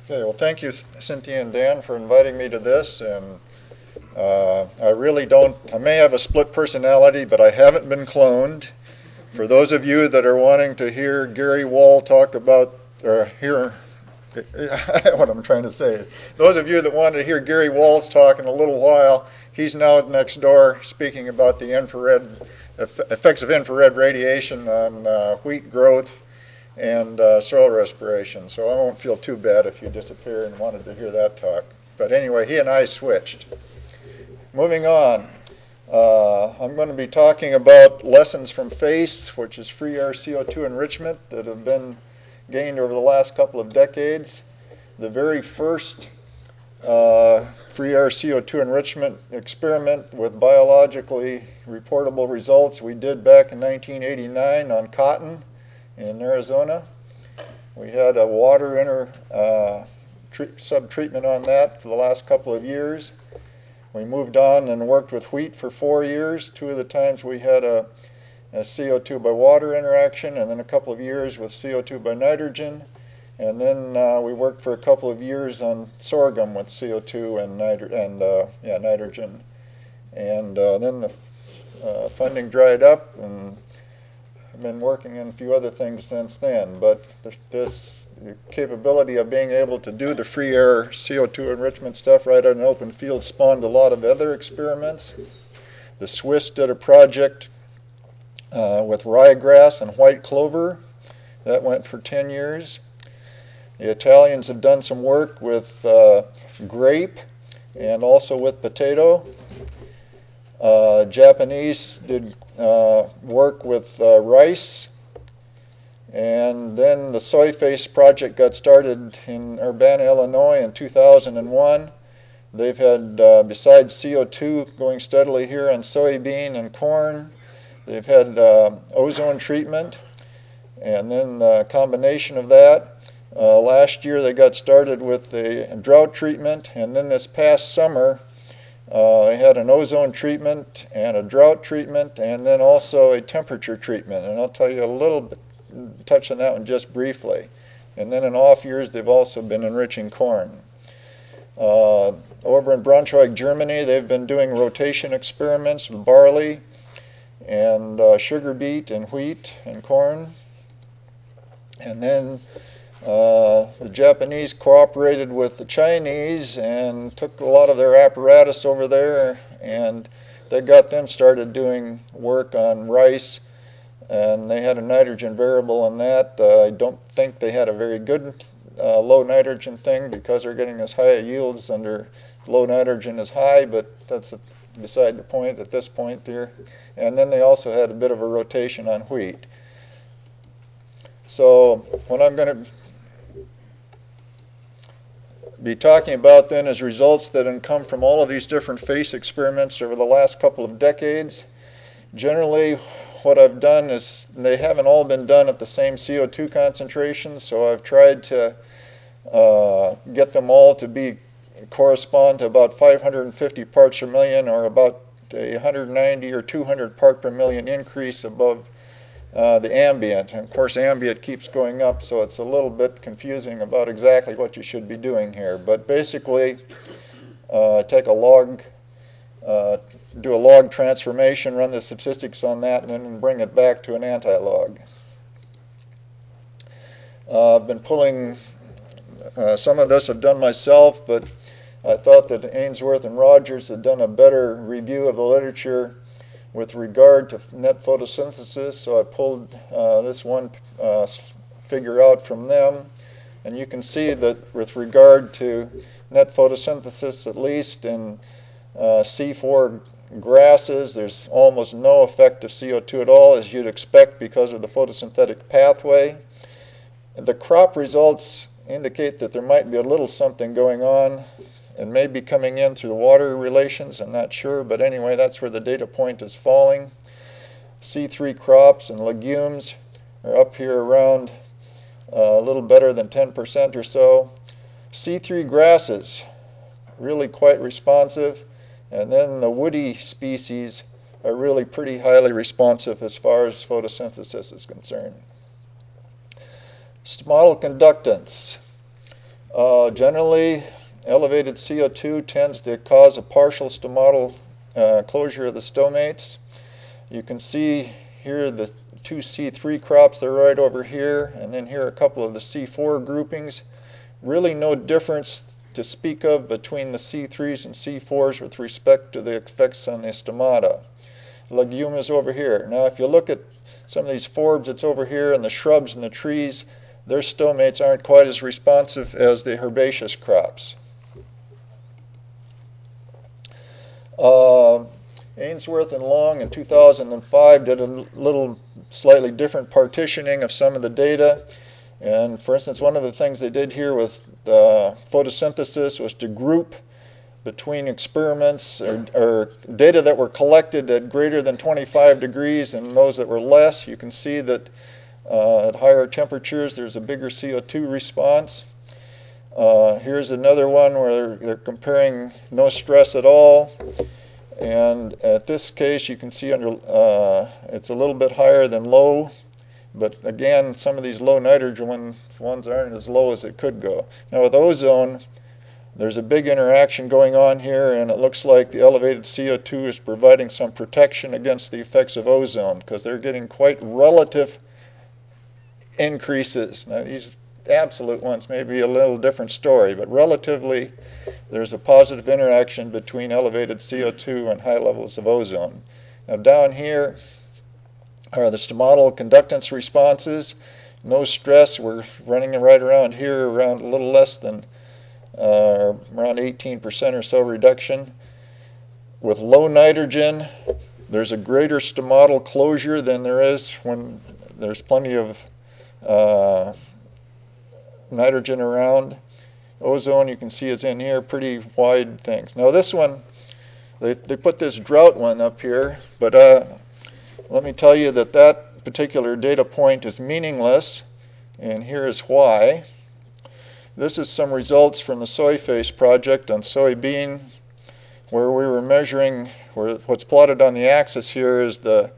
Okay, well, thank you, Cynthia and Dan, for inviting me to this. And I really don't, I may have a split personality, but I haven't been cloned. For those of you that are wanting to hear Gary Wall talk about, or hear, what I'm trying to say is, those of you that want to hear Gary Wall's talk in a little while, he's now next door speaking about the infrared effects of infrared radiation on wheat growth and soil respiration. So I won't feel too bad if you disappear and wanted to hear that talk. But anyway, he and I switched. Moving on, I'm going to be talking about lessons from FACE, which is free air CO2 enrichment that have been gained over the last couple of decades. The very first free air CO2 enrichment experiment with biologically reportable results we did back in 1989 on cotton in Arizona. We had a water sub-treatment on that for the last couple of years. We moved on and worked with wheat for 4 years. 2 of the times we had a CO2 by water interaction, and then a couple of years with CO2 by nitrogen. And then we worked for a couple of years on sorghum with CO2 and nitrogen. And then the funding dried up, and I've been working on a few other things since then. But this capability of being able to do the free air CO2 enrichment stuff right on an open field spawned a lot of other experiments. The Swiss did a project with ryegrass and white clover. That went for 10 years. The Italians have done some work with grape and also with potato. Japanese did work with rice. And then the SoyFace project got started in Urbana, Illinois in 2001. They've had, besides CO2 going steadily here on soybean and corn, they've had ozone treatment, and then the combination of that. Last year they got started with a drought treatment, and then this past summer they had an ozone treatment and a drought treatment, and then also a temperature treatment. And I'll tell you a little bit, touch on that one just briefly. And then in off years they've also been enriching corn. Over in Braunschweig, Germany, they've been doing rotation experiments with barley and sugar beet and wheat and corn. And then the Japanese cooperated with the Chinese and took a lot of their apparatus over there, and they got them started doing work on rice, and they had a nitrogen variable in that. I don't think they had a very good low nitrogen thing because they're getting as high yields under low nitrogen is high, but that's beside the point at this point there. And then they also had a bit of a rotation on wheat. So what I'm going to be talking about then is results that have come from all of these different FACE experiments over the last couple of decades. Generally, what I've done is they haven't all been done at the same CO2 concentration, so I've tried to get them all to correspond to about 550 parts per million, or about a 190 or 200 part per million increase above the ambient. And of course ambient keeps going up, so it's a little bit confusing about exactly what you should be doing here. But basically take a log, do a log transformation, run the statistics on that, and then bring it back to an anti-log. I've been pulling, some of this I've done myself, but I thought that Ainsworth and Rogers had done a better review of the literature with regard to net photosynthesis, so I pulled this one figure out from them. And you can see that with regard to net photosynthesis, at least in C4 grasses, there's almost no effect of CO2 at all, as you'd expect because of the photosynthetic pathway. The crop results indicate that there might be a little something going on. It may be coming in through the water relations, I'm not sure, but anyway, that's where the data point is falling. C3 crops and legumes are up here around a little better than 10% or so. C3 grasses, really quite responsive, and then the woody species are really pretty highly responsive as far as photosynthesis is concerned. Model conductance. Generally, elevated CO2 tends to cause a partial stomatal closure of the stomates. You can see here the two C3 crops, they're right over here, and then here are a couple of the C4 groupings. Really no difference to speak of between the C3s and C4s with respect to the effects on the stomata. Leguminous over here. Now if you look at some of these forbs that's over here and the shrubs and the trees, their stomates aren't quite as responsive as the herbaceous crops. Ainsworth and Long in 2005 did a little slightly different partitioning of some of the data. And for instance, one of the things they did here with photosynthesis was to group between experiments or data that were collected at greater than 25 degrees and those that were less. You can see that at higher temperatures there's a bigger CO2 response. Here's another one where they're comparing no stress at all. And at this case you can see under it's a little bit higher than low. But again, some of these low nitrogen ones aren't as low as it could go. Now with ozone, there's a big interaction going on here, and it looks like the elevated CO2 is providing some protection against the effects of ozone because they're getting quite relative increases. Now these absolute ones may be a little different story, but relatively there's a positive interaction between elevated CO2 and high levels of ozone. Now down here are the stomatal conductance responses. No stress, we're running right around here, around a little less than around 18% or so reduction. With low nitrogen, there's a greater stomatal closure than there is when there's plenty of nitrogen around. Ozone, you can see, is in here, pretty wide things. Now this one, they put this drought one up here, but let me tell you that that particular data point is meaningless, and here is why. This is some results from the SoyFace project on soybean, where we were measuring, what's plotted on the axis here is the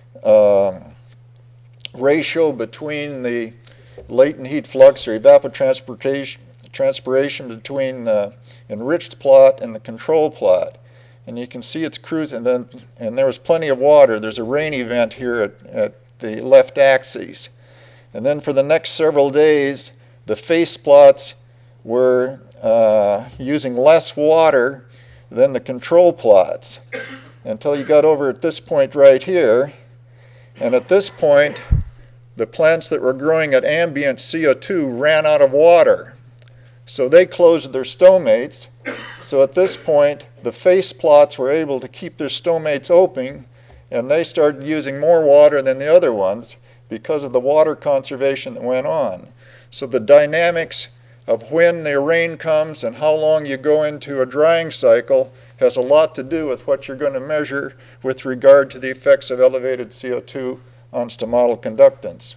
ratio between the latent heat flux or evapotranspiration between the enriched plot and the control plot. And you can see it's cruising, and there was plenty of water. There's a rain event here at the left axis. And then for the next several days, the face plots were using less water than the control plots until you got over at this point right here. And at this point, the plants that were growing at ambient CO2 ran out of water. So they closed their stomates. So at this point, the face plots were able to keep their stomates open, and they started using more water than the other ones because of the water conservation that went on. So the dynamics of when the rain comes and how long you go into a drying cycle has a lot to do with what you're going to measure with regard to the effects of elevated CO2 on stomatal conductance.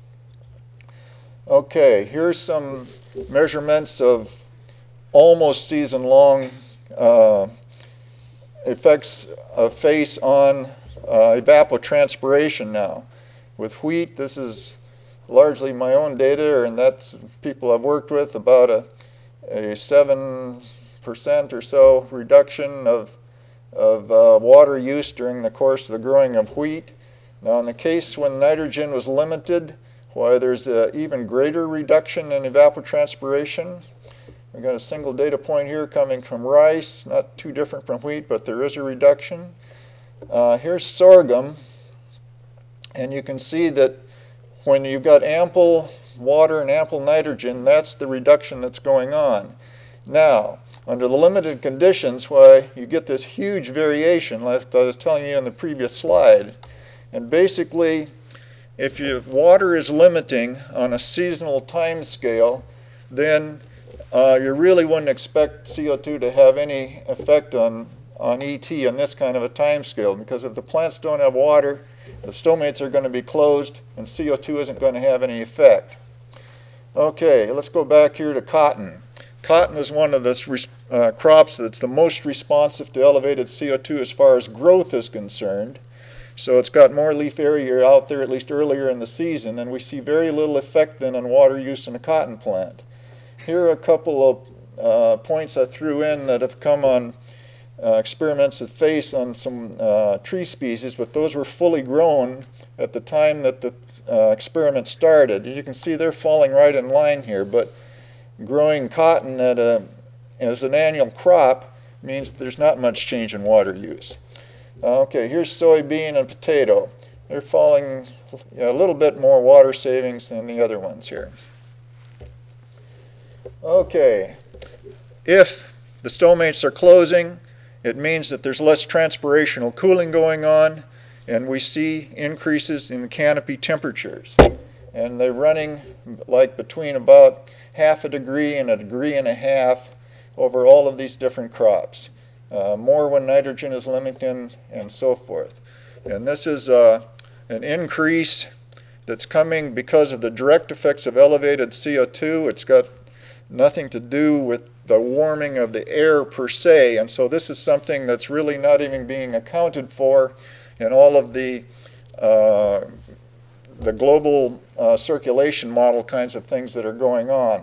Okay, here's some measurements of almost season-long effects of face on evapotranspiration now. With wheat, this is largely my own data, and that's people I've worked with, about a 7% or so reduction of water use during the course of the growing of wheat. Now in the case when nitrogen was limited, why there's an even greater reduction in evapotranspiration. We've got a single data point here coming from rice, not too different from wheat, but there is a reduction. Here's sorghum, and you can see that when you've got ample water and ample nitrogen, that's the reduction that's going on. Now, under the limited conditions, why you get this huge variation, like I was telling you in the previous slide. And basically, if water is limiting on a seasonal time scale, then you really wouldn't expect CO2 to have any effect on ET on this kind of a time scale, because if the plants don't have water, the stomates are going to be closed and CO2 isn't going to have any effect. Okay, let's go back here to cotton. Cotton is one of the crops that's the most responsive to elevated CO2 as far as growth is concerned. So it's got more leaf area out there, at least earlier in the season, and we see very little effect then on water use in a cotton plant. here are a couple of points I threw in that have come on experiments at FACE on some tree species, but those were fully grown at the time that the experiment started. You can see they're falling right in line here, but growing cotton as an annual crop means there's not much change in water use. Okay, here's soybean and potato. They're falling a little bit more water savings than the other ones here. Okay, if the stomates are closing, it means that there's less transpirational cooling going on, and we see increases in the canopy temperatures. And they're running like between about 1/2 degree and 1.5 degrees over all of these different crops. More when nitrogen is limited and so forth. And this is an increase that's coming because of the direct effects of elevated CO2. It's got nothing to do with the warming of the air per se, and so this is something that's really not even being accounted for in all of the global circulation model kinds of things that are going on.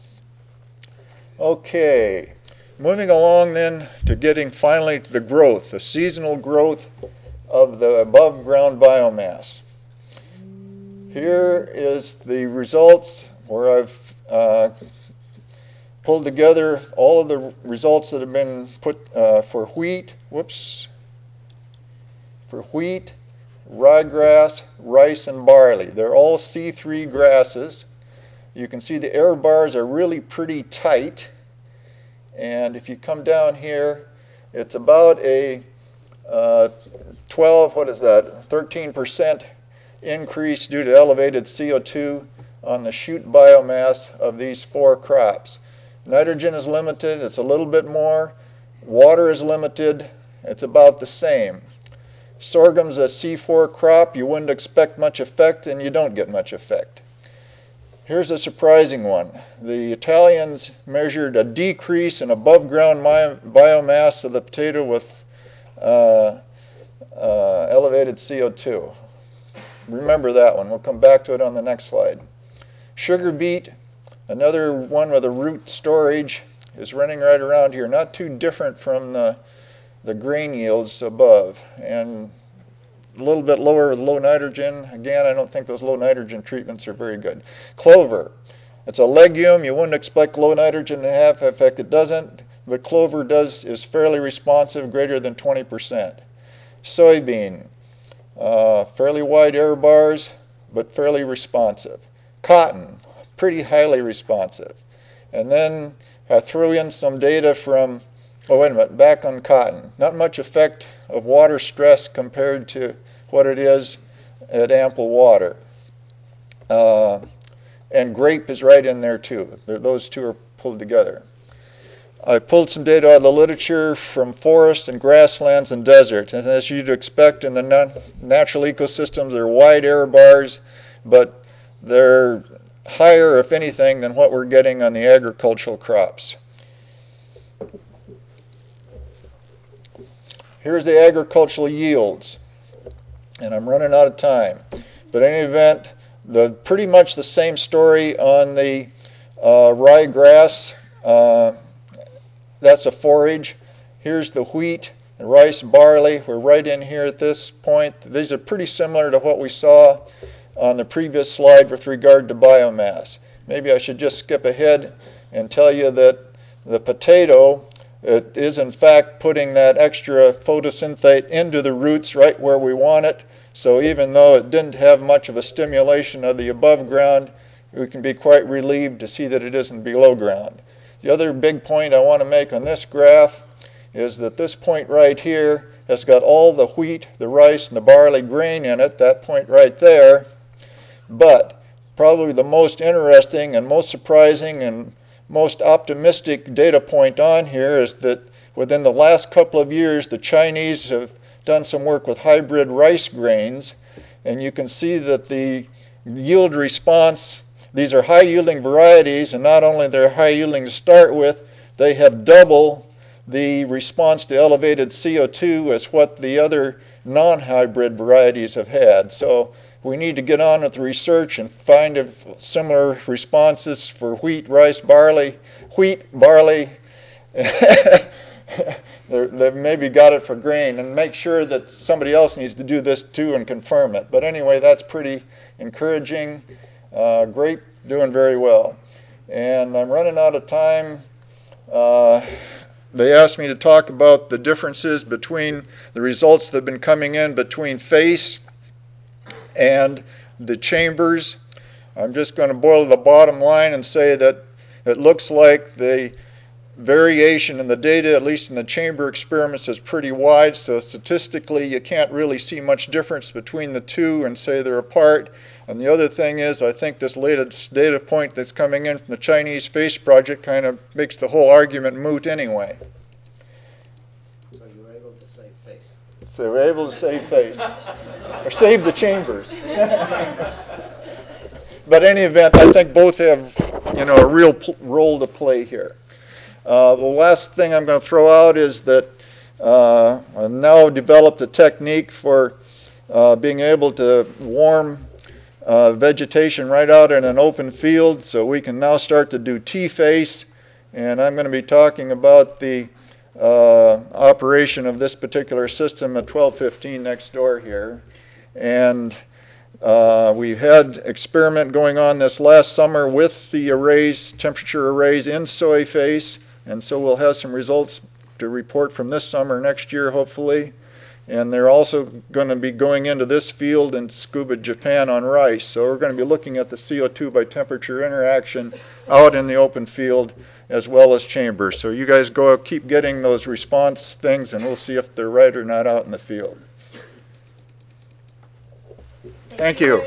Okay, moving along then to getting finally to the growth, the seasonal growth of the above ground biomass. Here is the results where I've pulled together all of the results that have been put for wheat, ryegrass, rice, and barley. They're all C3 grasses. You can see the error bars are really pretty tight, and if you come down here, it's about a 13% increase due to elevated CO2 on the shoot biomass of these 4 crops. Nitrogen is limited, it's a little bit more. Water is limited, it's about the same. Sorghum's a C4 crop, you wouldn't expect much effect, and you don't get much effect. Here's a surprising one. The Italians measured a decrease in above ground biomass of the potato with elevated CO2. Remember that one, we'll come back to it on the next slide. Sugar beet, another one with a root storage, is running right around here, not too different from the grain yields above, and a little bit lower with low nitrogen. Again, I don't think those low nitrogen treatments are very good. Clover, it's a legume. You wouldn't expect low nitrogen to have effect. It doesn't, but clover is fairly responsive, greater than 20%. Soybean, fairly wide error bars, but fairly responsive. Cotton, pretty highly responsive. And then I threw in some data from, oh wait a minute, back on cotton. Not much effect of water stress compared to what it is at ample water. And grape is right in there too. Those two are pulled together. I pulled some data out of the literature from forest and grasslands and desert. And as you'd expect in the natural ecosystems, they're wide error bars, but they're higher, if anything, than what we're getting on the agricultural crops. Here's the agricultural yields, and I'm running out of time. But in any event, pretty much the same story on the ryegrass. That's a forage. Here's the wheat, the rice, barley. We're right in here at this point. These are pretty similar to what we saw on the previous slide with regard to biomass. Maybe I should just skip ahead and tell you that the potato, it is in fact putting that extra photosynthate into the roots right where we want it. So even though it didn't have much of a stimulation of the above ground, we can be quite relieved to see that it isn't below ground. The other big point I want to make on this graph is that this point right here has got all the wheat, the rice, and the barley grain in it, that point right there. But probably the most interesting and most surprising and most optimistic data point on here is that within the last couple of years, the Chinese have done some work with hybrid rice grains, and you can see that the yield response, these are high-yielding varieties, and not only they're high-yielding to start with, they have double the response to elevated CO2 as what the other non-hybrid varieties have had. So we need to get on with the research and find similar responses for wheat, rice, barley. Wheat, barley, they've maybe got it for grain, and make sure that somebody else needs to do this too and confirm it. But anyway, that's pretty encouraging. Grape doing very well. And I'm running out of time. They asked me to talk about the differences between the results that have been coming in between face and the chambers. I'm just going to boil the bottom line and say that it looks like the variation in the data, at least in the chamber experiments, is pretty wide. So statistically, you can't really see much difference between the two and say they're apart. And the other thing is, I think this latest data point that's coming in from the Chinese face project kind of makes the whole argument moot anyway. So you were able to save face. So we're able to save face. Or save the chambers. But in any event, I think both have, a real role to play here. The last thing I'm going to throw out is that I've now developed a technique for being able to warm vegetation right out in an open field, so we can now start to do T-face, and I'm going to be talking about the operation of this particular system at 1215 next door here. And we had experiment going on this last summer with the arrays, temperature arrays in soy face, and so we'll have some results to report from this summer next year, hopefully. And they're also going to be going into this field in Tsukuba, Japan on rice. So we're going to be looking at the CO2 by temperature interaction out in the open field as well as chambers. So you guys go keep getting those response things, and we'll see if they're right or not out in the field. Thank you.